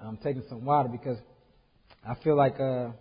I'm taking some water because I feel like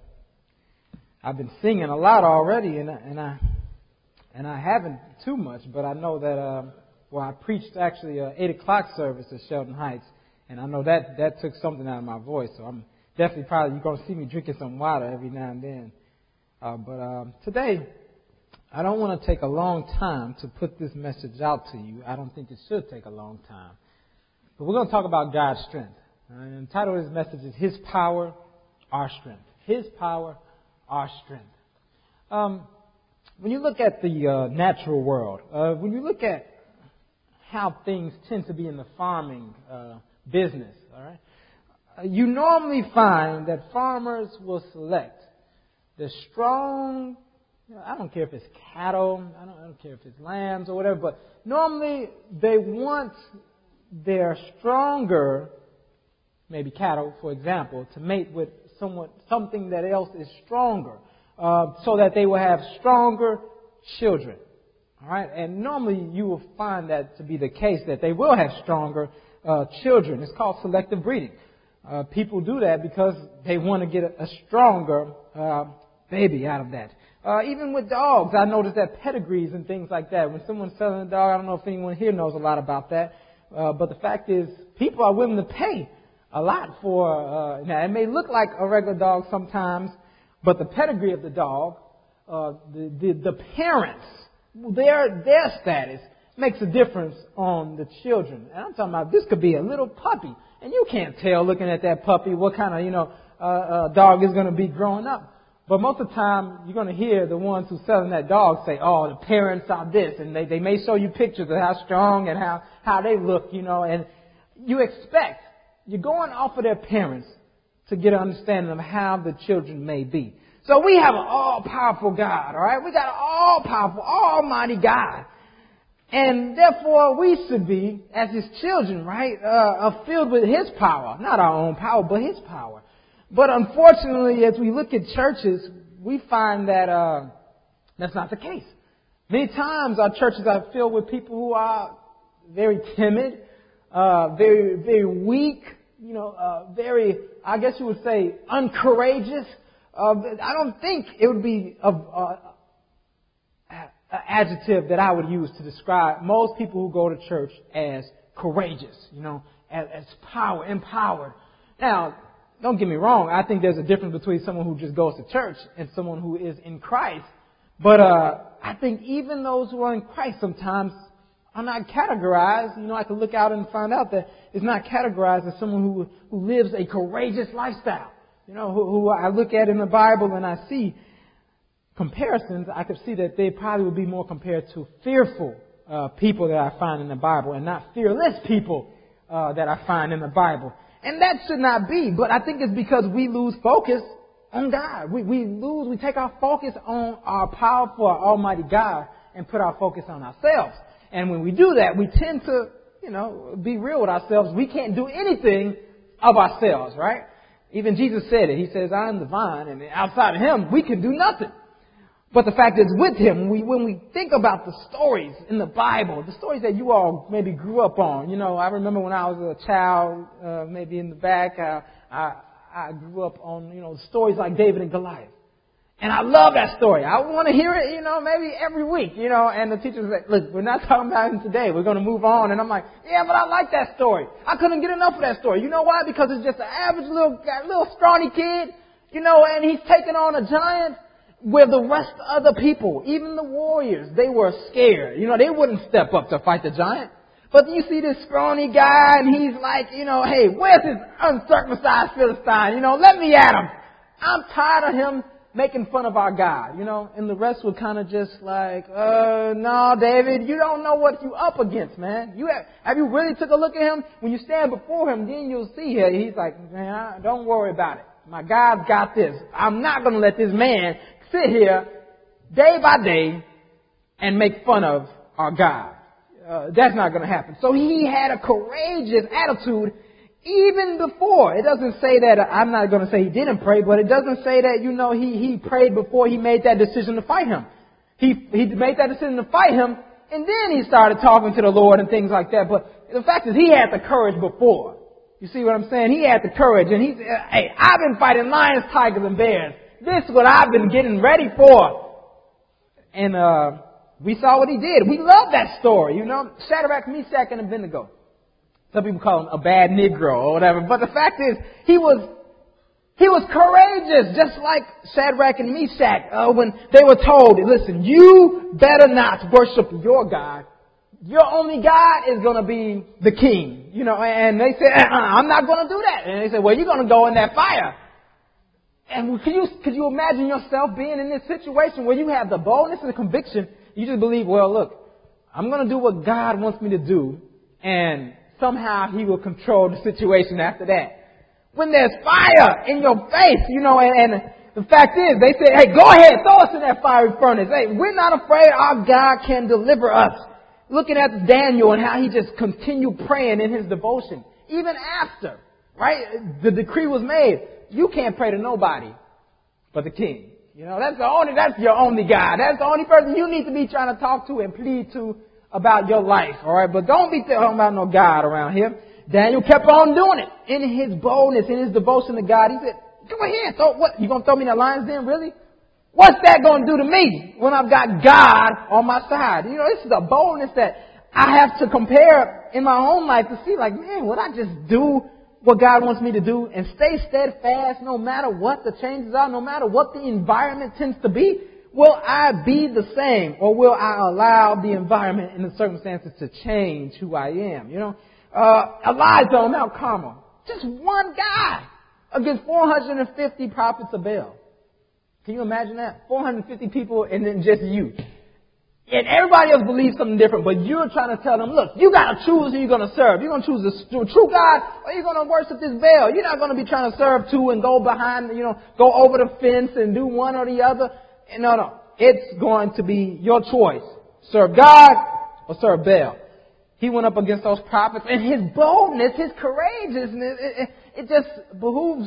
I've been singing a lot already, and I haven't too much, but I know that I preached actually 8 o'clock service at Sheldon Heights, and I know that took something out of my voice. So I'm definitely you're going to see me drinking some water every now and then. But today, I don't want to take a long time to put this message out to you. I don't think it should take a long time. But we're going to talk about God's strength. And the title of this message is His Power, Our Strength. His Power, Our Strength. When you look at the natural world, when you look at how things tend to be in the farming business, all right, you normally find that farmers will select the strong, I don't care if it's cattle, I don't care if it's lambs or whatever, but normally they want their stronger, maybe cattle, for example, to mate with something that else is stronger, so that they will have stronger children. All right, and normally you will find that to be the case, that they will have stronger children. It's called selective breeding. People do that because they want to get a stronger baby out of that. Even with dogs, I noticed that pedigrees and things like that. When someone's selling a dog, I don't know if anyone here knows a lot about that, but the fact is, people are willing to pay a lot for. Now, it may look like a regular dog sometimes, but the pedigree of the dog, the parents, their status makes a difference on the children. And I'm talking about this could be a little puppy, and you can't tell looking at that puppy what kind of dog is going to be growing up. But most of the time, you're going to hear the ones who selling that dog say, "Oh, the parents are this," and they may show you pictures of how strong and how they look, and you expect you're going off of their parents to get an understanding of how the children may be. So we have an all-powerful God, all right? We got an all-powerful, almighty God. And therefore, we should be, as His children, right, filled with His power. Not our own power, but His power. But unfortunately, as we look at churches, we find that that's not the case. Many times our churches are filled with people who are very timid, very, very weak, very, I guess you would say, uncourageous. I don't think it would be an adjective that I would use to describe most people who go to church as courageous, as empowered. Now, don't get me wrong. I think there's a difference between someone who just goes to church and someone who is in Christ. But I think even those who are in Christ sometimes are not categorized. I can look out and find out that it's not categorized as someone who lives a courageous lifestyle. Who I look at in the Bible and I see comparisons, I could see that they probably would be more compared to fearful people that I find in the Bible and not fearless people that I find in the Bible. And that should not be, but I think it's because we lose focus on God. We take our focus on our powerful, almighty God and put our focus on ourselves. And when we do that, we tend to, be real with ourselves. We can't do anything of ourselves, right? Even Jesus said it. He says, "I am the vine, and outside of Him, we can do nothing." But the fact is, with Him, when we think about the stories in the Bible, the stories that you all maybe grew up on. I remember when I was a child, maybe in the back, I grew up on, stories like David and Goliath. And I love that story. I want to hear it, maybe every week, and the teacher was like, "Look, we're not talking about it today. We're going to move on." And I'm like, "Yeah, but I like that story. I couldn't get enough of that story." You know why? Because it's just an average little scrawny kid, and he's taking on a giant where the rest of the people, even the warriors, they were scared. They wouldn't step up to fight the giant. But you see this scrawny guy and he's like, "Hey, where's this uncircumcised Philistine? Let me at him. I'm tired of him making fun of our God," and the rest were kind of just like, "No, David, you don't know what you up against, man. Have you really took a look at him? When you stand before him, then you'll see here." He's like, "Man, don't worry about it. My God's got this. I'm not going to let this man sit here day by day and make fun of our God. That's not going to happen." So he had a courageous attitude even before. It doesn't say that, I'm not going to say he didn't pray, but it doesn't say that, he prayed before he made that decision to fight him. He made that decision to fight him, and then he started talking to the Lord and things like that. But the fact is, he had the courage before. You see what I'm saying? He had the courage, and he said, hey, I've been fighting lions, tigers, and bears. This is what I've been getting ready for. And we saw what he did. We love that story, you know. Shadrach, Meshach, and Abednego. Some people call him a bad Negro or whatever. But the fact is, he was courageous, just like Shadrach and Meshach, when they were told, listen, you better not worship your God. Your only God is going to be the king. You know, and they said, I'm not going to do that. And they said, well, you're going to go in that fire. And could you imagine yourself being in this situation where you have the boldness and the conviction, you just believe, well, look, I'm going to do what God wants me to do, and somehow He will control the situation after that. When there's fire in your face, you know, and the fact is, they say, hey, go ahead, throw us in that fiery furnace. Hey, we're not afraid. Our God can deliver us. Looking at Daniel and how he just continued praying in his devotion. Even after, right, the decree was made. You can't pray to nobody but the king. You know, that's your only God. That's the only person you need to be trying to talk to and plead to about your life. All right, but don't be talking about no God around here. Daniel kept on doing it in his boldness, in his devotion to God. He said, go ahead, what? You gonna throw me in the lion's den, really? What's that going to do to me when I've got God on my side? You know, this is a boldness that I have to compare in my own life to see, like, man, would I just do what God wants me to do and stay steadfast no matter what the changes are, no matter what the environment tends to be? Will I be the same, or will I allow the environment and the circumstances to change who I am? You know, Elijah on Mount Carmel, just one guy against 450 prophets of Baal. Can you imagine that? 450 people and then just you. And everybody else believes something different, but you're trying to tell them, look, you got to choose who you're going to serve. You're going to choose the true God, or you're going to worship this Baal. You're not going to be trying to serve two and go behind, you know, go over the fence and do one or the other. No. It's going to be your choice. Serve God or serve Baal. He went up against those prophets, and his boldness, his courageousness, it just behooves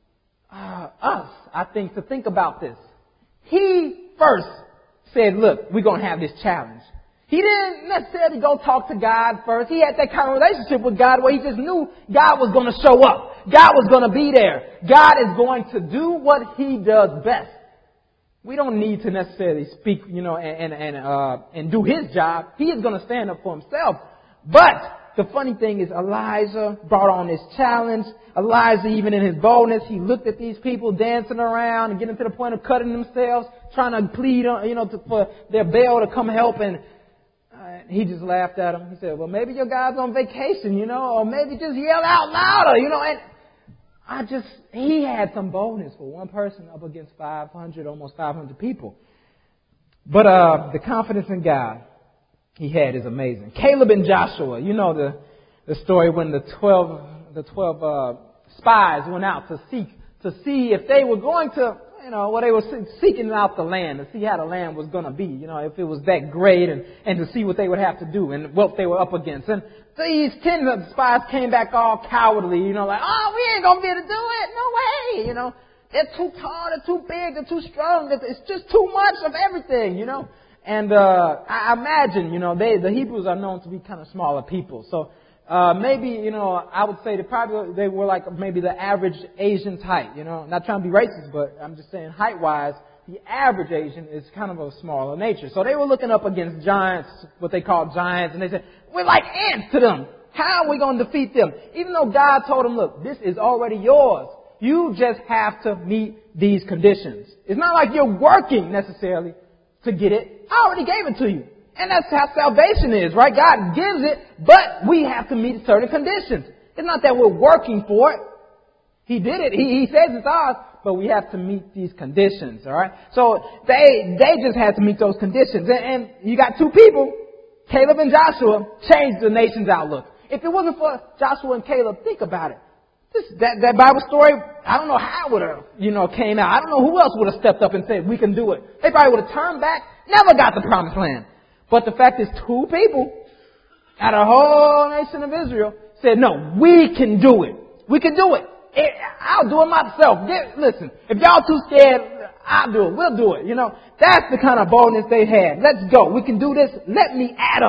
us, I think, to think about this. He first said, look, we're going to have this challenge. He didn't necessarily go talk to God first. He had that kind of relationship with God where he just knew God was going to show up. God was going to be there. God is going to do what He does best. We don't need to necessarily speak, you know, and do His job. He is going to stand up for Himself. But the funny thing is, Elijah brought on this challenge. Elijah, even in his boldness, he looked at these people dancing around and getting to the point of cutting themselves, trying to plead, you know, for their Baal to come help. And he just laughed at them. He said, well, maybe your guy's on vacation, you know, or maybe just yell out louder, you know. And he had some boldness for one person up against 500, almost 500 people. But the confidence in God he had is amazing. Caleb and Joshua, you know the story when the 12 spies went out to see if they were going to, you know, they were seeking out the land, to see how the land was going to be, you know, if it was that great, and to see what they would have to do and what they were up against. And these 10 of the spies came back all cowardly, you know, like, oh, we ain't going to be able to do it. No way, you know. They're too tall, they're too big, they're too strong. It's just too much of everything, you know. And I imagine, you know, the Hebrews are known to be kind of smaller people. So maybe, you know, I would say they were like maybe the average Asian's height. You know, not trying to be racist, but I'm just saying height-wise, the average Asian is kind of a smaller nature. So they were looking up against giants, what they call giants, and they said, we're like ants to them. How are we going to defeat them? Even though God told them, look, this is already yours. You just have to meet these conditions. It's not like you're working necessarily to get it. I already gave it to you. And that's how salvation is, right? God gives it, but we have to meet certain conditions. It's not that we're working for it. He did it. He says it's ours, but we have to meet these conditions, all right? So they just had to meet those conditions. And you got two people, Caleb and Joshua, changed the nation's outlook. If it wasn't for Joshua and Caleb, think about it. That Bible story, I don't know how it would have, you know, came out. I don't know who else would have stepped up and said, we can do it. They probably would have turned back, never got the promised land. But the fact is, two people out of the whole nation of Israel said, no, we can do it. We can do it. I'll do it myself. Listen, if y'all too scared, I'll do it. We'll do it. You know, that's the kind of boldness they had. Let's go. We can do this. Let me at them.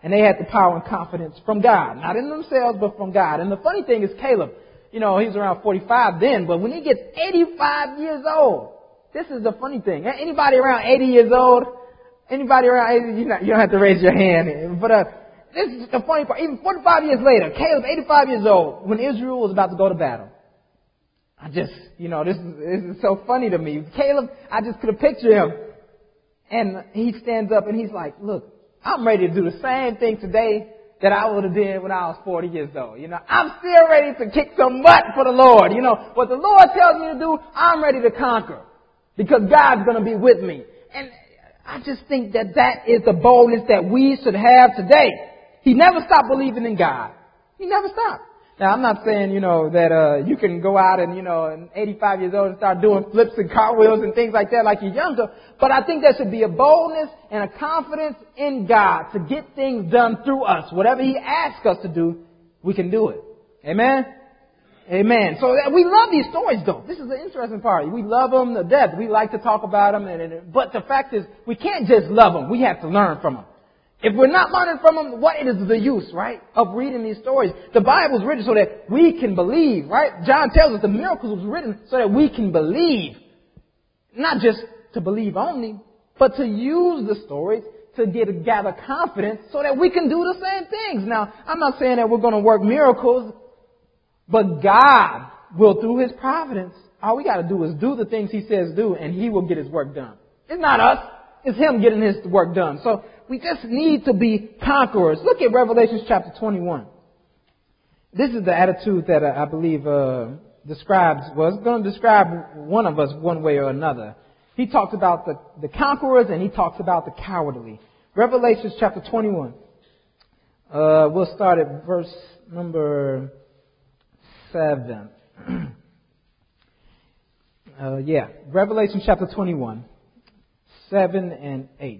And they had the power and confidence from God. Not in themselves, but from God. And the funny thing is Caleb, he was around 45 then, but when he gets 85 years old, this is the funny thing. Anybody around 80 years old? Anybody around 80? You don't have to raise your hand. But this is the funny part. Even 45 years later, Caleb, 85 years old, when Israel was about to go to battle. This is so funny to me. Caleb, I just could have pictured him. And he stands up and he's like, look, I'm ready to do the same thing today that I would have did when I was 40 years old. I'm still ready to kick some butt for the Lord. What the Lord tells me to do, I'm ready to conquer because God's going to be with me. And I just think that is the boldness that we should have today. He never stopped believing in God. He never stopped. Now, I'm not saying, that you can go out and, and 85 years old and start doing flips and cartwheels and things like that like you're younger. But I think there should be a boldness and a confidence in God to get things done through us. Whatever He asks us to do, we can do it. Amen? Amen. So we love these stories, though. This is the interesting part. We love them to death. We like to talk about them. But the fact is, we can't just love them. We have to learn from them. If we're not learning from them, what is the use, right, of reading these stories? The Bible is written so that we can believe, right? John tells us the miracles was written so that we can believe. Not just to believe only, but to use the stories to gather confidence so that we can do the same things. Now, I'm not saying that we're going to work miracles, but God will, through His providence, all we got to do is do the things He says do, and He will get His work done. It's not us. It's Him getting His work done. So we just need to be conquerors. Look at Revelation chapter 21. This is the attitude that I believe describes one of us one way or another. He talks about the conquerors and he talks about the cowardly. Revelation chapter 21. We'll start at verse number 7. Revelation chapter 21, 7 and 8.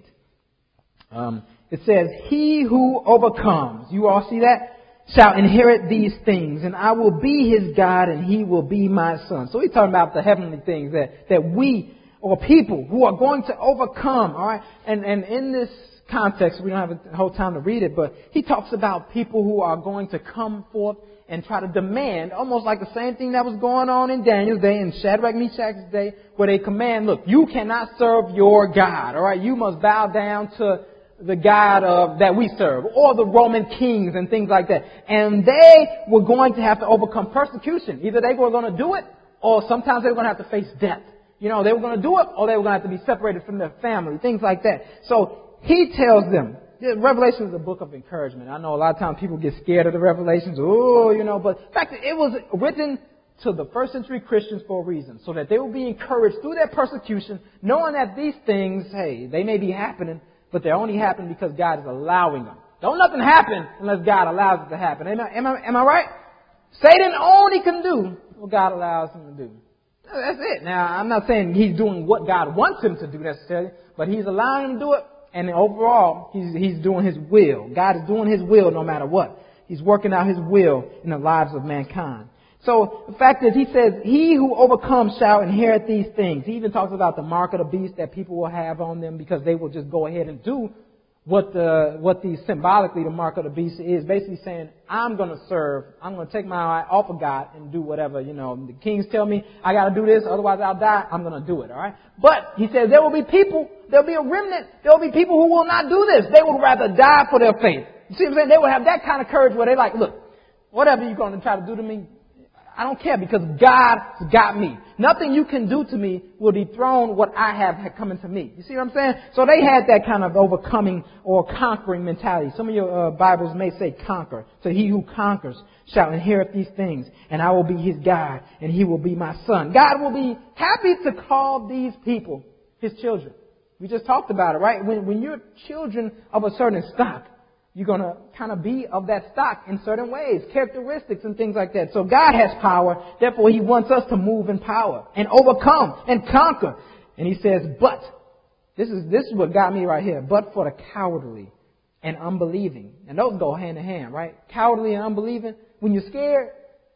It says, he who overcomes, you all see that, shall inherit these things, and I will be his God, and he will be my son. So he's talking about the heavenly things that we, or people who are going to overcome, all right? And in this context, we don't have a whole time to read it, but he talks about people who are going to come forth and try to demand, almost like the same thing that was going on in Daniel's day, in Shadrach, Meshach's day, where they command, look, you cannot serve your God, all right? You must bow down to the God that we serve, or the Roman kings and things like that. And they were going to have to overcome persecution. Either they were going to do it, or sometimes they were going to have to face death. They were going to do it, or they were going to have to be separated from their family, things like that. So he tells them, Revelation is a book of encouragement. I know a lot of times people get scared of the Revelations. But in fact, it was written to the first century Christians for a reason, so that they will be encouraged through their persecution, knowing that these things, hey, they may be happening, but they're only happening because God is allowing them. Don't nothing happen unless God allows it to happen. Am I right? Satan only can do what God allows him to do. That's it. Now, I'm not saying he's doing what God wants him to do necessarily, but he's allowing him to do it. And overall, he's doing his will. God is doing his will no matter what. He's working out his will in the lives of mankind. So the fact is, he says, he who overcomes shall inherit these things. He even talks about the mark of the beast that people will have on them because they will just go ahead and do what symbolically the mark of the beast is. Basically saying, I'm going to take my eye off of God and do whatever, the kings tell me I got to do this, otherwise I'll die. I'm going to do it. All right. But he says there'll be a remnant. There'll be people who will not do this. They would rather die for their faith. You see what I'm saying? They will have that kind of courage where they're like, look, whatever you're going to try to do to me, I don't care because God's got me. Nothing you can do to me will dethrone what I have coming to me. You see what I'm saying? So they had that kind of overcoming or conquering mentality. Some of your Bibles may say conquer. So he who conquers shall inherit these things, and I will be his God, and he will be my son. God will be happy to call these people his children. We just talked about it, right? When you're children of a certain stock, you're going to kind of be of that stock in certain ways, characteristics and things like that. So God has power. Therefore, he wants us to move in power and overcome and conquer. And he says, but, this is what got me right here, but for the cowardly and unbelieving. And those go hand in hand, right? Cowardly and unbelieving. When you're scared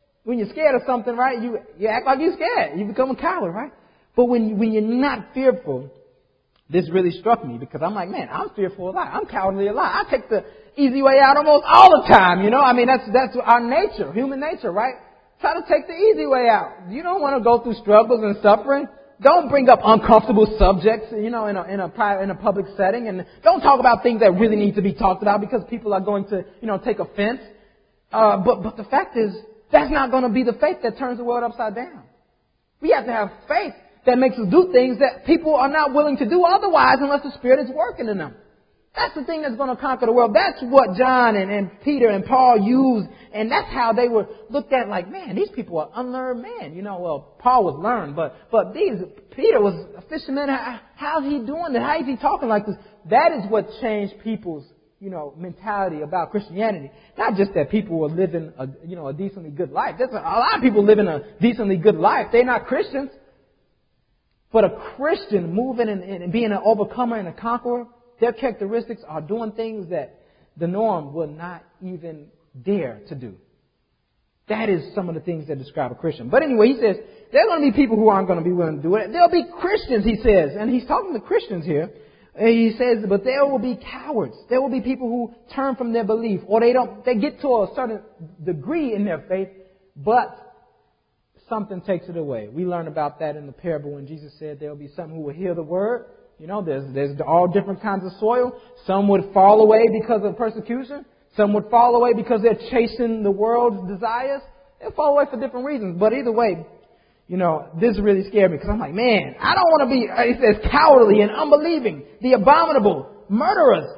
of something, right, you act like you're scared. You become a coward, right? But when you're not fearful, this really struck me because I'm like, man, I'm fearful a lot. I'm cowardly a lot. I take easy way out almost all the time, you know. I mean, that's our nature, human nature, right? Try to take the easy way out. You don't want to go through struggles and suffering. Don't bring up uncomfortable subjects, you know, in a public setting, and don't talk about things that really need to be talked about because people are going to, you know, take offense. But the fact is, that's not going to be the faith that turns the world upside down. We have to have faith that makes us do things that people are not willing to do otherwise unless the Spirit is working in them. That's the thing that's going to conquer the world. That's what John and Peter and Paul used, and that's how they were looked at like, man, these people are unlearned men. You know, well, Paul was learned, but Peter was a fisherman. How's he doing that? How is he talking like this? That is what changed people's, you know, mentality about Christianity. Not just that people were living a decently good life. There's a lot of people living a decently good life. They're not Christians. But a Christian moving and being an overcomer and a conqueror, their characteristics are doing things that the norm will not even dare to do. That is some of the things that describe a Christian. But anyway, he says, there are going to be people who aren't going to be willing to do it. There'll be Christians, he says, and he's talking to Christians here. He says, but there will be cowards. There will be people who turn from their belief, or they get to a certain degree in their faith, but something takes it away. We learn about that in the parable when Jesus said there will be some who will hear the word. You know, there's all different kinds of soil. Some would fall away because of persecution. Some would fall away because they're chasing the world's desires. They'll fall away for different reasons. But either way, you know, this really scared me because I'm like, man, I don't want to be, it says, cowardly and unbelieving, the abominable, murderers.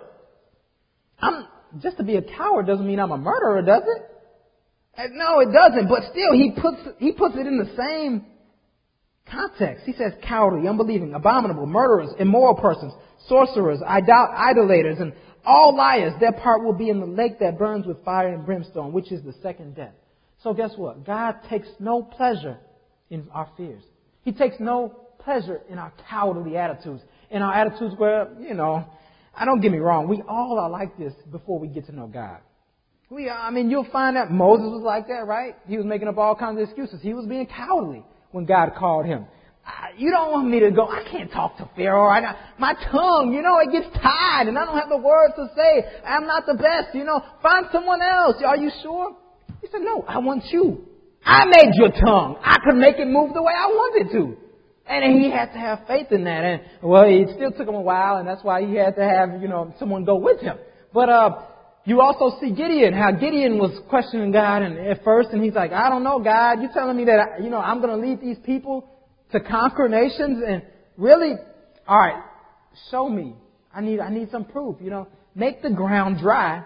Just to be a coward doesn't mean I'm a murderer, does it? No, it doesn't. But still, he puts it in the same context. He says cowardly, unbelieving, abominable, murderers, immoral persons, sorcerers, idolaters, and all liars. Their part will be in the lake that burns with fire and brimstone, which is the second death. So guess what? God takes no pleasure in our fears. He takes no pleasure in our cowardly attitudes, in our attitudes where, you know, don't get me wrong, we all are like this before we get to know God. You'll find that Moses was like that, right? He was making up all kinds of excuses. He was being cowardly when God called him. You don't want me to go, I can't talk to Pharaoh. My tongue, you know, it gets tied and I don't have the words to say. I'm not the best, you know. Find someone else. Are you sure? He said, no, I want you. I made your tongue. I could make it move the way I wanted to. And he had to have faith in that. And, well, it still took him a while, and that's why he had to have, you know, someone go with him. But you also see Gideon, how Gideon was questioning God at first, and he's like, I don't know, God. You're telling me that, you know, I'm going to lead these people to conquer nations? And really, all right, show me. I need some proof, you know. Make the ground dry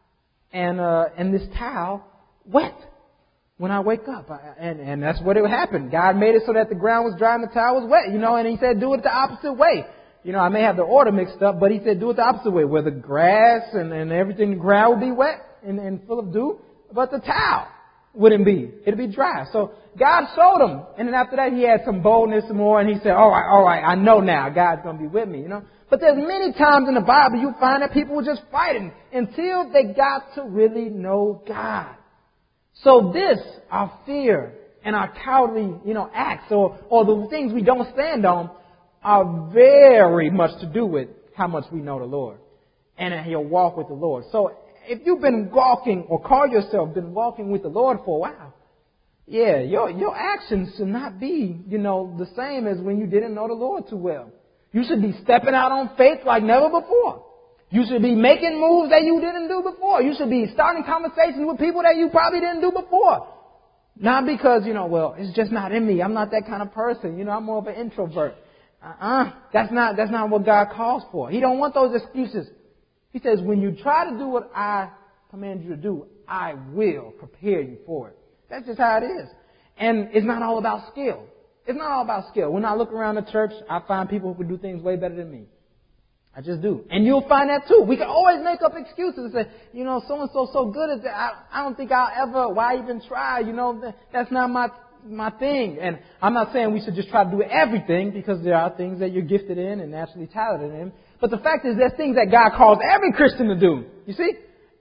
and this towel wet when I wake up. And that's what it happened. God made it so that the ground was dry and the towel was wet, you know, and he said, do it the opposite way. You know, I may have the order mixed up, but he said, do it the opposite way, where the grass and everything, the ground would be wet and full of dew, but the towel wouldn't be. It'd be dry. So God showed him. And then after that, he had some boldness some more, and he said, all right, I know now God's going to be with me, you know. But there's many times in the Bible you find that people were just fighting until they got to really know God. So this, our fear and our cowardly, you know, acts or the things we don't stand on are very much to do with how much we know the Lord and your walk with the Lord. So if you've been walking or call yourself been walking with the Lord for a while, yeah, your actions should not be, you know, the same as when you didn't know the Lord too well. You should be stepping out on faith like never before. You should be making moves that you didn't do before. You should be starting conversations with people that you probably didn't do before. Not because, you know, well, it's just not in me. I'm not that kind of person. You know, I'm more of an introvert. That's not what God calls for. He don't want those excuses. He says, when you try to do what I command you to do, I will prepare you for it. That's just how it is. And it's not all about skill. It's not all about skill. When I look around the church, I find people who can do things way better than me. I just do. And you'll find that too. We can always make up excuses and say, you know, so-and-so so good at that. I don't think I'll ever, why even try? You know, that's not my thing. And I'm not saying we should just try to do everything, because there are things that you're gifted in and naturally talented in. But the fact is, there's things that God calls every Christian to do. You see?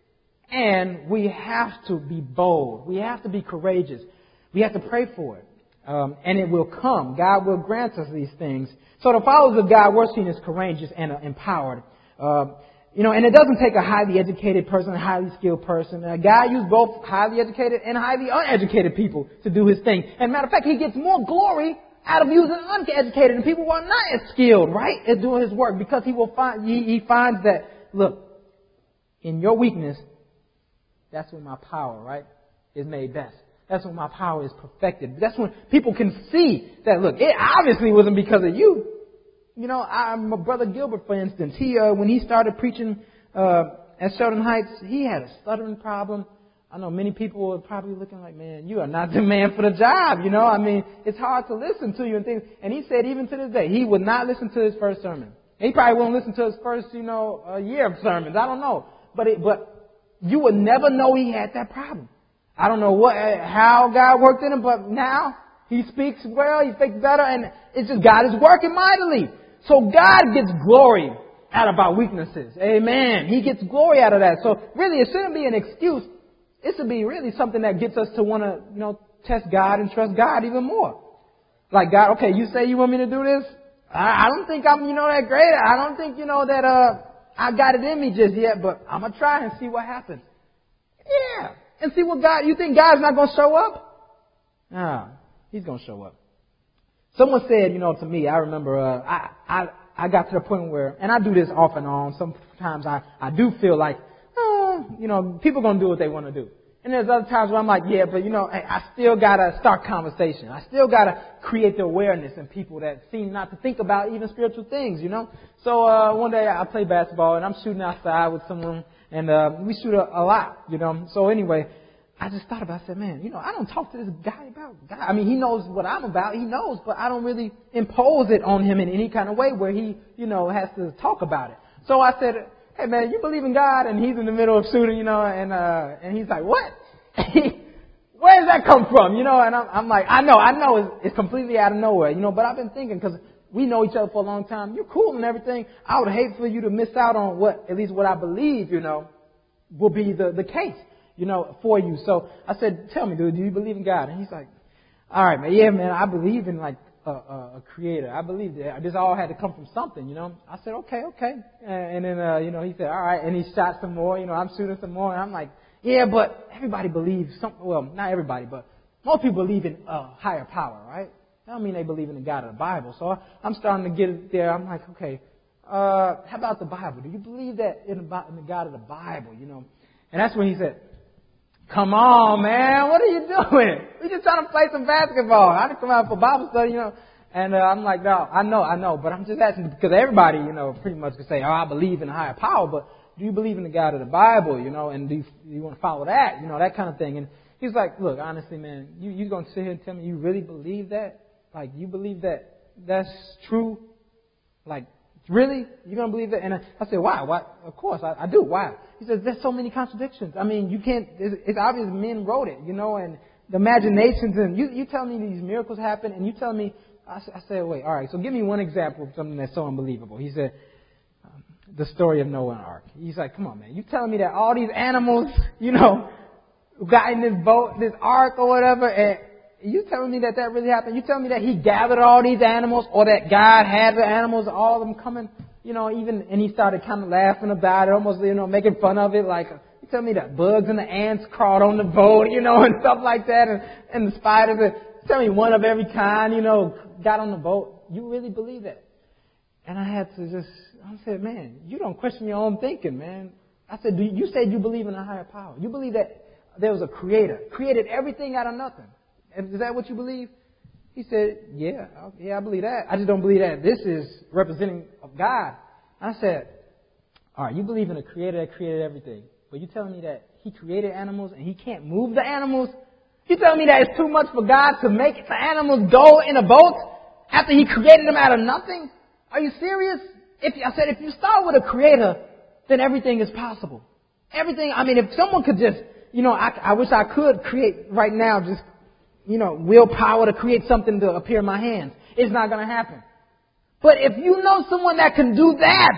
And we have to be bold. We have to be courageous. We have to pray for it. And it will come. God will grant us these things. So the followers of God were seen as courageous and empowered. And it doesn't take a highly educated person, a highly skilled person. A guy uses both highly educated and highly uneducated people to do his thing. And matter of fact, he gets more glory out of using uneducated and people who are not as skilled, right, at doing his work, because he finds that, look, in your weakness, that's when my power, right, is made best. That's when my power is perfected. That's when people can see that, look, it obviously wasn't because of you. My brother Gilbert, for instance, when he started preaching at Sheldon Heights, he had a stuttering problem. I know many people were probably looking like, man, you are not the man for the job. It's hard to listen to you and things. And he said even to this day, he would not listen to his first sermon. He probably won't listen to his first, year of sermons. I don't know. But you would never know he had that problem. I don't know how God worked in him, but now he speaks well, he speaks better, and it's just God is working mightily. So God gets glory out of our weaknesses. Amen. He gets glory out of that. So really, it shouldn't be an excuse. It should be really something that gets us to want to, test God and trust God even more. Like, God, okay, you say you want me to do this? I don't think I'm, that great. I don't think, that I got it in me just yet, but I'm going to try and see what happens. Yeah. And see what you think God's not going to show up? No, He's going to show up. Someone said, to me, I remember, I got to the point where, and I do this off and on, sometimes I do feel like, people are going to do what they want to do. And there's other times where I'm like, yeah, but I still got to start conversation. I still got to create the awareness in people that seem not to think about even spiritual things, So, one day I play basketball and I'm shooting outside with someone and, we shoot a lot, So anyway, I just thought about it. I said, man, I don't talk to this guy about God. I mean, he knows what I'm about. He knows, but I don't really impose it on him in any kind of way where he, has to talk about it. So I said, hey man, you believe in God? And he's in the middle of shooting, and he's like, what? Where does that come from? And I'm like, I know it's completely out of nowhere, but I've been thinking because we know each other for a long time. You're cool and everything. I would hate for you to miss out on at least what I believe, will be the case. For you. So I said, tell me, dude, do you believe in God? And he's like, all right, man. Yeah, man, I believe in like a creator. I believe that this all had to come from something, I said, okay. And then, he said, all right. And he shot some more, I'm shooting some more. And I'm like, yeah, but everybody believes something. Well, not everybody, but most people believe in a higher power, right? I don't mean they believe in the God of the Bible. So I'm starting to get it there. I'm like, okay, how about the Bible? Do you believe that in the God of the Bible, And that's when he said, come on, man. What are you doing? We're just trying to play some basketball. I didn't come out for Bible study, And I'm like, no, I know. But I'm just asking because everybody, pretty much can say, oh, I believe in a higher power. But do you believe in the God of the Bible, And do you want to follow that, that kind of thing? And he's like, look, honestly, man, you going to sit here and tell me you really believe that? Like, you believe that that's true? Like, really? You're going to believe that? And I said, why? Why? Of course, I do. Why? He says, there's so many contradictions. I mean, you can't, it's obvious men wrote it, and the imaginations, and you tell me these miracles happen, and you tell me, I said, wait, all right, so give me one example of something that's so unbelievable. He said, the story of Noah and Ark. He's like, come on, man, you telling me that all these animals, got in this boat, this ark or whatever, and you telling me that really happened? You telling me that he gathered all these animals, or that God had the animals, all of them coming, and he started kind of laughing about it, almost, making fun of it, like, you tell me that bugs and the ants crawled on the boat, and stuff like that, and the spiders, tell me one of every kind, got on the boat. You really believe that? And I said, man, you don't question your own thinking, man. I said, you said you believe in a higher power. You believe that there was a creator, created everything out of nothing. Is that what you believe? He said, yeah, I believe that. I just don't believe that this is representing of God. I said, all right, you believe in a creator that created everything, but you telling me that he created animals and he can't move the animals? You telling me that it's too much for God to make the animals go in a boat after he created them out of nothing? Are you serious? If you start with a creator, then everything is possible. Everything, if someone could just, I wish I could create right now just, willpower to create something to appear in my hands. It's not going to happen. But if you know someone that can do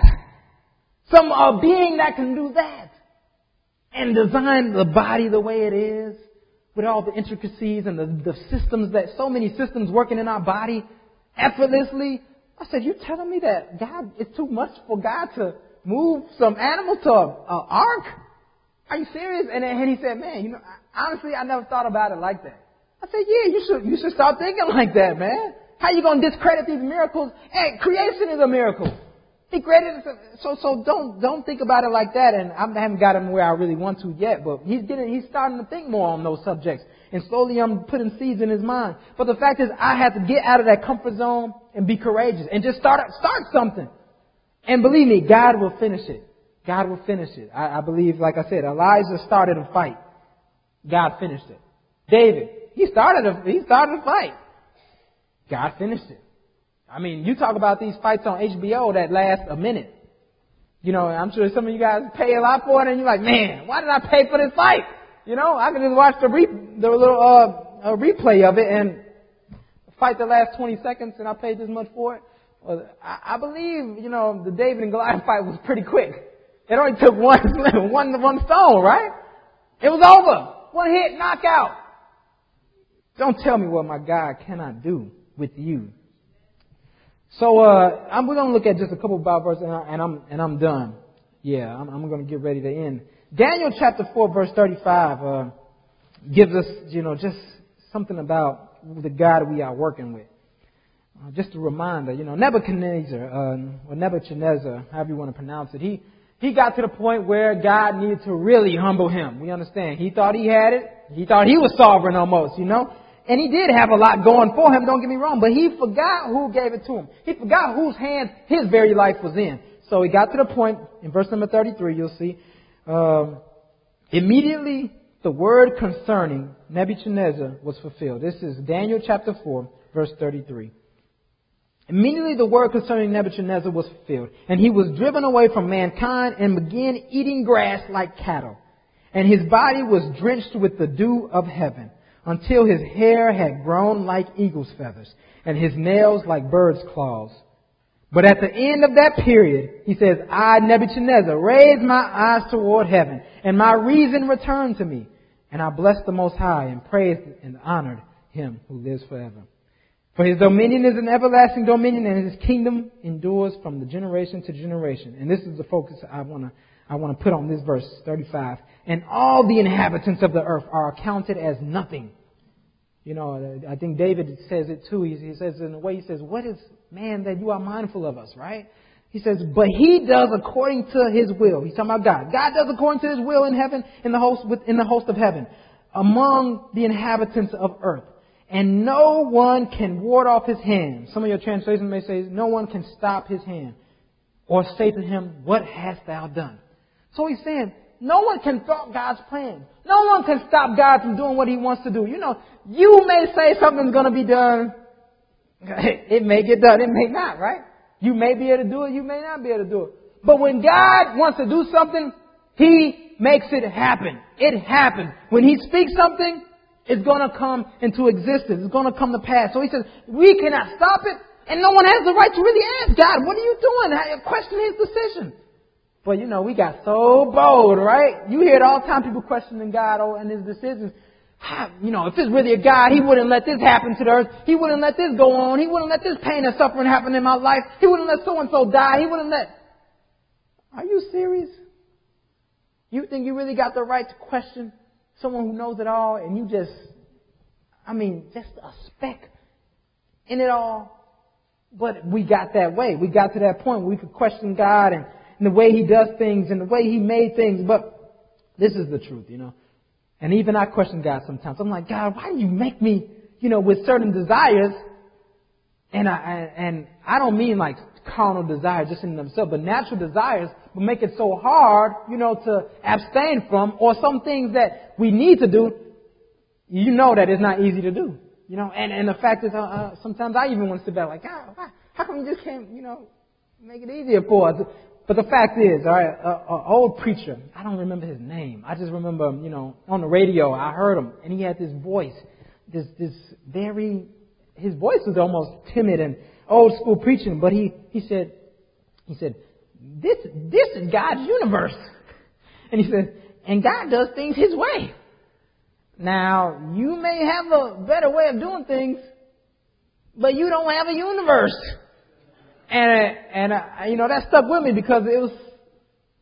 that, a being that can do that, and design the body the way it is, with all the intricacies and the systems so many systems working in our body effortlessly, I said, you telling me that God, it's too much for God to move some animals to an ark? Are you serious? And he said, man, honestly, I never thought about it like that. I said, yeah, you should start thinking like that, man. How you going to discredit these miracles? Hey, creation is a miracle. He created it. So don't think about it like that. And I haven't got him where I really want to yet, but he's starting to think more on those subjects. And slowly I'm putting seeds in his mind. But the fact is, I have to get out of that comfort zone and be courageous and just start something. And believe me, God will finish it. God will finish it. I believe, like I said, Elijah started a fight. God finished it. David, he started a fight. God finished it. I mean, you talk about these fights on HBO that last a minute. I'm sure some of you guys pay a lot for it, and you're like, man, why did I pay for this fight? I can just watch the little replay of it and fight the last 20 seconds, and I paid this much for it. Well, I believe, the David and Goliath fight was pretty quick. It only took one stone, right? It was over. One hit, knockout. Don't tell me what my God cannot do with you. So we're going to look at just a couple of Bible verses, and I'm done. Yeah, I'm going to get ready to end. Daniel chapter 4, verse 35 gives us, just something about the God we are working with. Just a reminder, Nebuchadnezzar, however you want to pronounce it, he got to the point where God needed to really humble him. We understand. He thought he had it. He thought he was sovereign almost, And he did have a lot going for him, don't get me wrong, but he forgot who gave it to him. He forgot whose hands his very life was in. So he got to the point, in verse number 33, you'll see, immediately the word concerning Nebuchadnezzar was fulfilled. This is Daniel chapter 4, verse 33. Immediately the word concerning Nebuchadnezzar was fulfilled, and he was driven away from mankind and began eating grass like cattle. And his body was drenched with the dew of heaven, until his hair had grown like eagle's feathers, and his nails like bird's claws. But at the end of that period, he says, I, Nebuchadnezzar, raised my eyes toward heaven, and my reason returned to me. And I blessed the Most High, and praised and honored him who lives forever. For his dominion is an everlasting dominion, and his kingdom endures from the generation to generation. And this is the focus I want to put on this verse 35. And all the inhabitants of the earth are accounted as nothing. I think David says it too. He says in a way, he says, what is man that you are mindful of us, right? He says, but he does according to his will. He's talking about God. God does according to his will in heaven, in the host of heaven, among the inhabitants of earth. And no one can ward off his hand. Some of your translations may say, no one can stop his hand or say to him, what hast thou done? So he's saying, no one can thwart God's plan. No one can stop God from doing what he wants to do. You may say something's going to be done. It may get done. It may not, right? You may be able to do it. You may not be able to do it. But when God wants to do something, he makes it happen. It happens. When he speaks something, it's going to come into existence. It's going to come to pass. So he says, we cannot stop it. And no one has the right to really ask God, what are you doing? Question his decision. But we got so bold, right? You hear it all the time, people questioning God and his decisions. If there's really a God, he wouldn't let this happen to the earth. He wouldn't let this go on. He wouldn't let this pain and suffering happen in my life. He wouldn't let so-and-so die. He wouldn't let... Are you serious? You think you really got the right to question someone who knows it all, and you just a speck in it all? But we got that way. We got to that point where we could question God and the way he does things and the way he made things. But this is the truth, And even I question God sometimes. I'm like, God, why do you make me, with certain desires? And I don't mean like carnal desires just in themselves, but natural desires will make it so hard, to abstain from, or some things that we need to do, that it's not easy to do, And the fact is, sometimes I even want to sit back like, God, how come you just can't, make it easier for us? But the fact is, all right, an old preacher, I don't remember his name. I just remember, on the radio, I heard him, and he had this voice, his voice was almost timid and old school preaching, but he said, this is God's universe. And he said, and God does things his way. Now, you may have a better way of doing things, but you don't have a universe. And that stuck with me because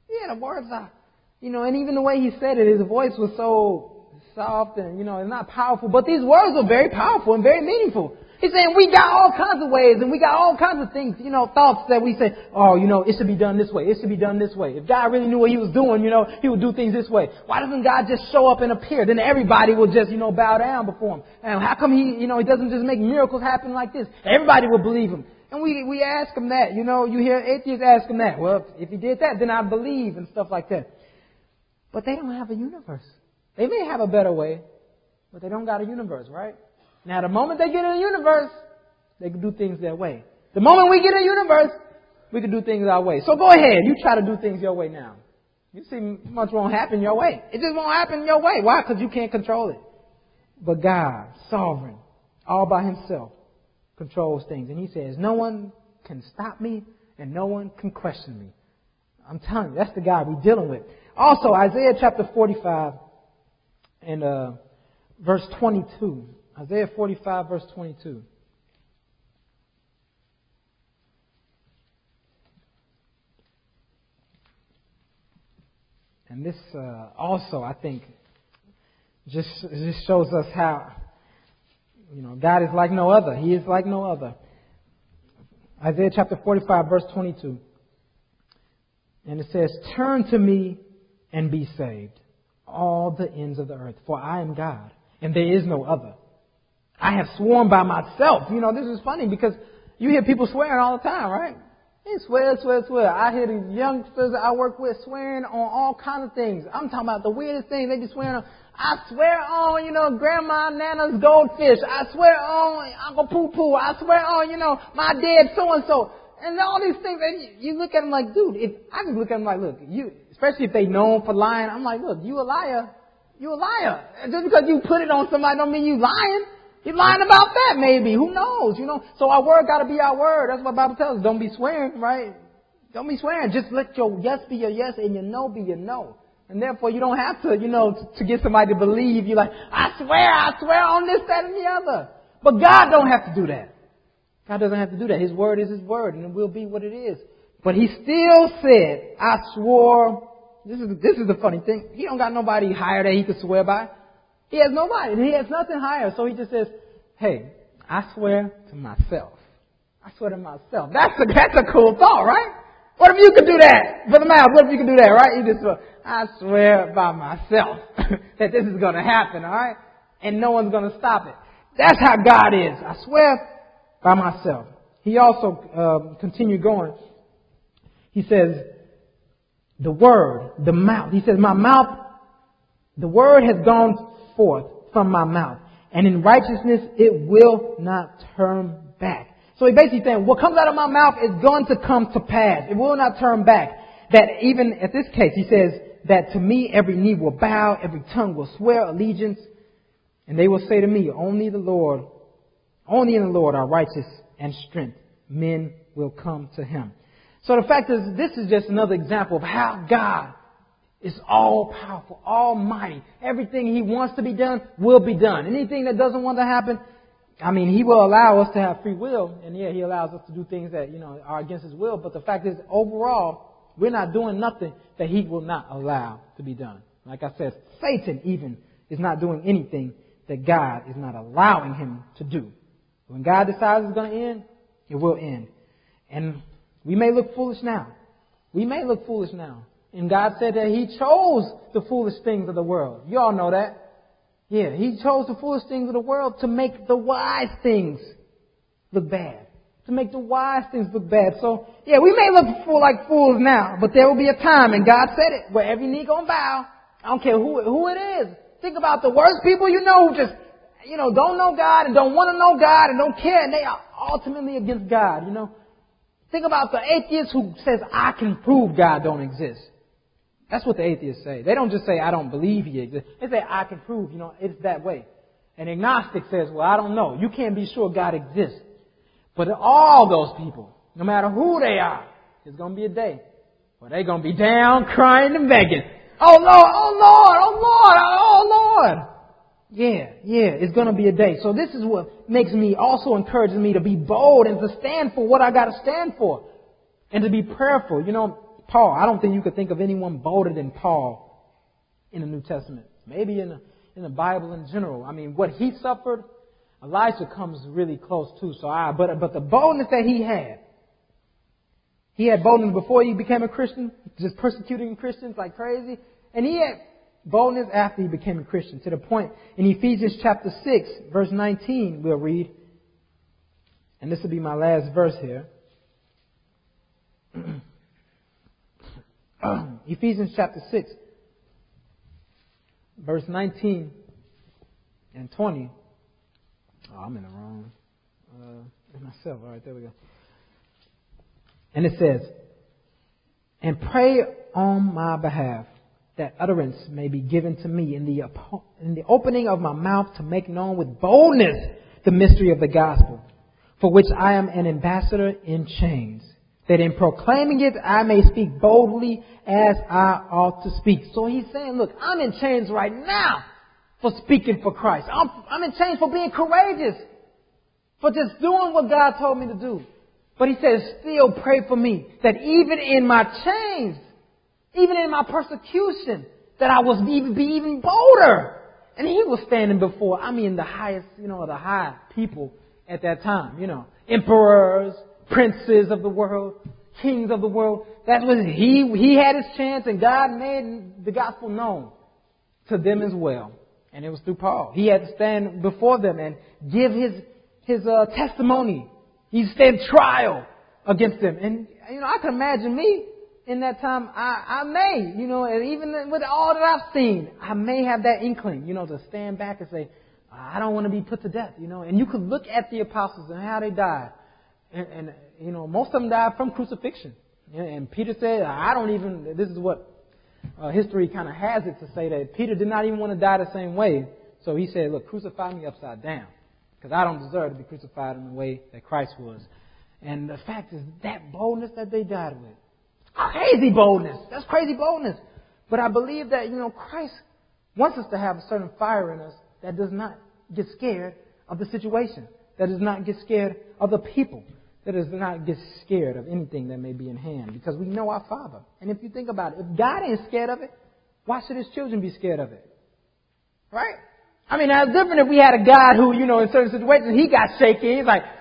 Yeah, the words are, and even the way he said it, his voice was so soft and, it's not powerful. But these words are very powerful and very meaningful. He's saying we got all kinds of ways and we got all kinds of things, thoughts that we say, it should be done this way. It should be done this way. If God really knew what he was doing, he would do things this way. Why doesn't God just show up and appear? Then everybody will just, bow down before him. And how come he doesn't just make miracles happen like this? Everybody will believe him. And we ask him that, you hear atheists ask him that. Well, if he did that, then I believe and stuff like that. But they don't have a universe. They may have a better way, but they don't got a universe, right? Now, the moment they get in a universe, they can do things their way. The moment we get in a universe, we can do things our way. So go ahead. You try to do things your way now. You see, much won't happen your way. It just won't happen your way. Why? Because you can't control it. But God, sovereign, all by himself, controls things. And he says, no one can stop me and no one can question me. I'm telling you, that's the God we're dealing with. Also, Isaiah chapter 45 and verse 22. Isaiah 45 verse 22. And this also, I think, just shows us how, God is like no other. He is like no other. Isaiah chapter 45 verse 22. And it says, turn to me and be saved, all the ends of the earth, for I am God, and there is no other. I have sworn by myself. This is funny because you hear people swearing all the time, right? They swear. I hear these youngsters I work with swearing on all kinds of things. I'm talking about the weirdest things. They be swearing on, I swear on, Grandma Nana's goldfish. I swear on Uncle Poo Poo. I swear on, my dead so-and-so. And all these things, and you look at them like, dude, I just look at them like, look, you, especially if they known for lying, I'm like, look, you a liar. You a liar. Just because you put it on somebody don't mean you lying. You're lying about that maybe. Who knows? So our word got to be our word. That's what the Bible tells us. Don't be swearing, right? Don't be swearing. Just let your yes be your yes and your no be your no. And therefore you don't have to, to get somebody to believe you like, I swear on this, that, and the other. But God don't have to do that. God doesn't have to do that. His word is his word and it will be what it is. But he still said, I swore. This is the funny thing. He don't got nobody higher that he could swear by. He has nobody. He has nothing higher. So he just says, hey, I swear to myself. I swear to myself. That's a cool thought, right? What if you could do that? For the mouth, what if you could do that, right? You just I swear by myself that this is going to happen, all right? And no one's going to stop it. That's how God is. I swear by myself. He also continued going. He says, the word, the mouth. He says, my mouth, the word has gone forth from my mouth, and in righteousness it will not turn back. So he basically saying, what comes out of my mouth is going to come to pass. It will not turn back. That even at this case, he says that to me every knee will bow, every tongue will swear allegiance, and they will say to me, only in the Lord are righteous and strength. Men will come to him. So the fact is, this is just another example of how God is all powerful, almighty. Everything he wants to be done will be done. Anything that doesn't want to happen, he will allow us to have free will. And yeah, he allows us to do things that, are against his will. But the fact is, overall, we're not doing nothing that he will not allow to be done. Like I said, Satan even is not doing anything that God is not allowing him to do. When God decides it's going to end, it will end. And we may look foolish now. And God said that he chose the foolish things of the world. You all know that. Yeah, he chose the foolish things of the world to make the wise things look bad. To make the wise things look bad. So, yeah, we may look like fools now, but there will be a time, and God said it, where every knee gonna bow. I don't care who it is. Think about the worst people who just, don't know God and don't want to know God and don't care, and they are ultimately against God, Think about the atheist who says, I can prove God don't exist. That's what the atheists say. They don't just say, I don't believe he exists. They say, I can prove, it's that way. An agnostic says, well, I don't know. You can't be sure God exists. But all those people, no matter who they are, there's going to be a day where they're going to be down, crying and begging. Oh Lord. Yeah, it's going to be a day. So this is what encourages me to be bold and to stand for what I got to stand for. And to be prayerful. Paul. I don't think you could think of anyone bolder than Paul in the New Testament. Maybe in the Bible in general. I mean, what he suffered, Elijah comes really close too. But the boldness that he had boldness before he became a Christian, just persecuting Christians like crazy. And he had boldness after he became a Christian, to the point in Ephesians chapter 6, verse 19, we'll read. And this will be my last verse here. Ephesians chapter 6, verse 19 and 20. Oh, I'm in the wrong. Myself. All right, there we go. And it says, "And pray on my behalf, that utterance may be given to me in the opening of my mouth, to make known with boldness the mystery of the gospel, for which I am an ambassador in chains, that in proclaiming it I may speak boldly as I ought to speak." So he's saying, look, I'm in chains right now for speaking for Christ. I'm in chains for being courageous, for just doing what God told me to do. But he says, still pray for me, that even in my chains, even in my persecution, that I will be even bolder. And he was standing before, the highest, the high people at that time, emperors, princes of the world, kings of the world. That was he had his chance, and God made the gospel known to them as well. And it was through Paul. He had to stand before them and give his testimony. He stand trial against them. And, I can imagine me in that time. I may, and even with all that I've seen, I may have that inkling, to stand back and say, I don't want to be put to death, And you could look at the apostles and how they died. And most of them died from crucifixion. And Peter said, this is what history kind of has it to say, that Peter did not even want to die the same way. So he said, look, crucify me upside down, because I don't deserve to be crucified in the way that Christ was. And the fact is, that boldness that they died with, it's crazy boldness. That's crazy boldness. But I believe that, Christ wants us to have a certain fire in us that does not get scared of the situation, that does not get scared of the people, that does not get scared of anything that may be in hand, because we know our Father. And if you think about it, if God ain't scared of it, why should His children be scared of it? Right? Now it's different if we had a God who, in certain situations, He got shaky. He's like,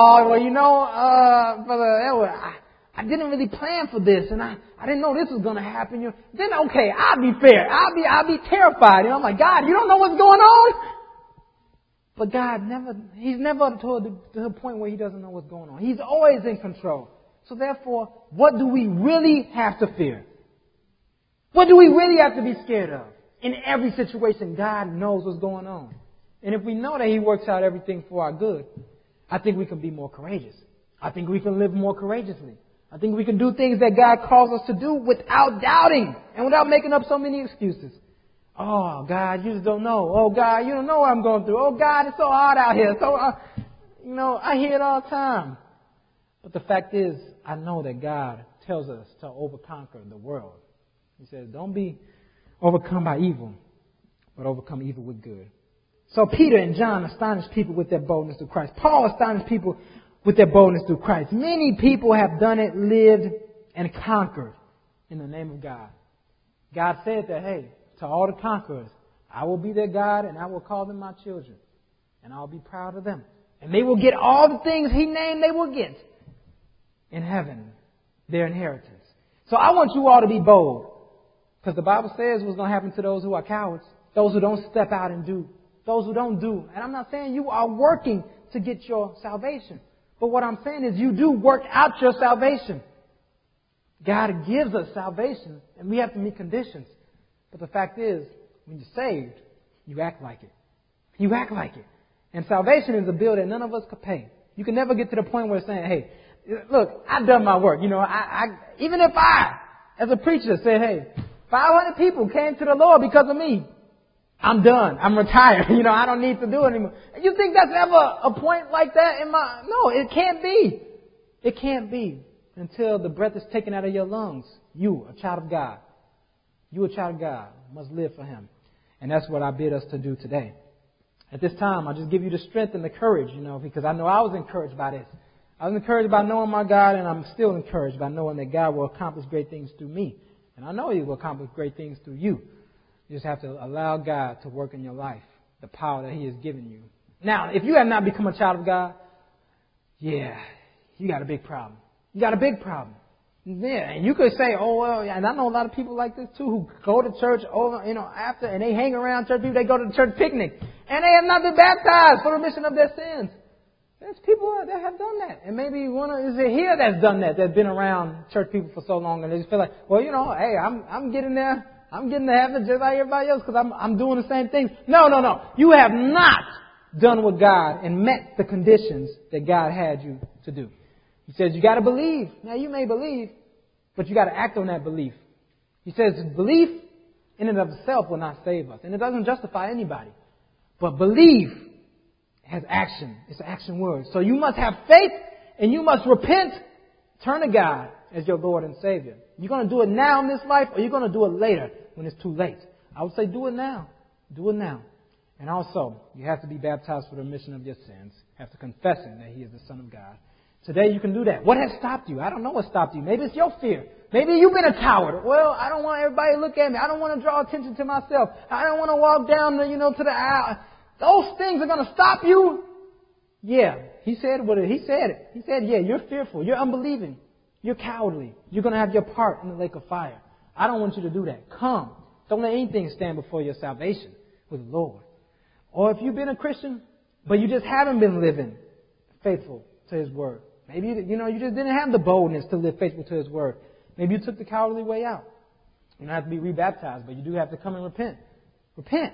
Brother Edward, I didn't really plan for this, and I didn't know this was going to happen. Then, okay, I'll be fair. I'll be terrified. I'm like, God, you don't know what's going on? But God He's never to the point where He doesn't know what's going on. He's always in control. So therefore, what do we really have to fear? What do we really have to be scared of? In every situation, God knows what's going on. And if we know that He works out everything for our good, I think we can be more courageous. I think we can live more courageously. I think we can do things that God calls us to do without doubting and without making up so many excuses. Oh, God, you just don't know. Oh, God, you don't know what I'm going through. Oh, God, it's so hard out here. So, I hear it all the time. But the fact is, I know that God tells us to overconquer the world. He says, don't be overcome by evil, but overcome evil with good. So Peter and John astonished people with their boldness through Christ. Paul astonished people with their boldness through Christ. Many people have done it, lived, and conquered in the name of God. God said that, hey, to all the conquerors, I will be their God, and I will call them my children, and I'll be proud of them. And they will get all the things He named they will get in heaven, their inheritance. So I want you all to be bold, because the Bible says what's going to happen to those who are cowards, those who don't step out and do, those who don't do. And I'm not saying you are working to get your salvation, but what I'm saying is you do work out your salvation. God gives us salvation, and we have to meet conditions. But the fact is, when you're saved, you act like it. You act like it. And salvation is a bill that none of us could pay. You can never get to the point where it's saying, hey, look, I've done my work. Even if I, as a preacher, said, hey, 500 people came to the Lord because of me, I'm done. I'm retired. I don't need to do it anymore. You think that's ever a point like that in my... No, it can't be. It can't be until the breath is taken out of your lungs. You, a child of God. You, a child of God, must live for Him. And that's what I bid us to do today. At this time, I'll just give you the strength and the courage, because I know I was encouraged by this. I was encouraged by knowing my God, and I'm still encouraged by knowing that God will accomplish great things through me. And I know He will accomplish great things through you. You just have to allow God to work in your life, the power that He has given you. Now, if you have not become a child of God, yeah, you got a big problem. You got a big problem. Yeah, and you could say, oh, well, and I know a lot of people like this too who go to church over, after, and they hang around church people, they go to the church picnic, and they have not been baptized for remission of their sins. There's people that have done that. And maybe one is it here that's done that, that's been around church people for so long, and they just feel like, well, hey, I'm getting there. I'm getting to heaven just like everybody else because I'm doing the same things. No. You have not done with God and met the conditions that God had you to do. He says you got to believe. Now, you may believe, but you got to act on that belief. He says belief in and of itself will not save us. And it doesn't justify anybody. But believe has action. It's an action word. So you must have faith and you must repent. Turn to God as your Lord and Savior. You're going to do it now in this life, or you're going to do it later when it's too late. I would say do it now. Do it now. And also, you have to be baptized for the remission of your sins. You have to confess Him that He is the Son of God. Today you can do that. What has stopped you? I don't know what stopped you. Maybe it's your fear. Maybe you've been a coward. Well, I don't want everybody to look at me. I don't want to draw attention to myself. I don't want to walk down to the aisle. Those things are going to stop you. Yeah, He said what He said it. He said, yeah, you're fearful. You're unbelieving. You're cowardly. You're going to have your part in the lake of fire. I don't want you to do that. Come. Don't let anything stand before your salvation with the Lord. Or if you've been a Christian, but you just haven't been living faithful to His Word. Maybe, you just didn't have the boldness to live faithful to His Word. Maybe you took the cowardly way out. You don't have to be rebaptized, but you do have to come and repent. Repent.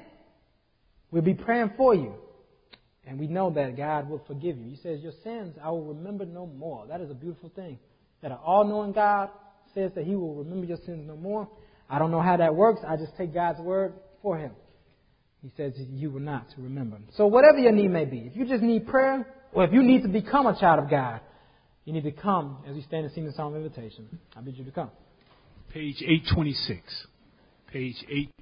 We'll be praying for you. And we know that God will forgive you. He says, your sins I will remember no more. That is a beautiful thing. That an all-knowing God says that He will remember your sins no more. I don't know how that works. I just take God's word for Him. He says you will not remember. So whatever your need may be, if you just need prayer, or if you need to become a child of God, you need to come as we stand and sing the song of invitation. I bid you to come. Page 826. Page 8.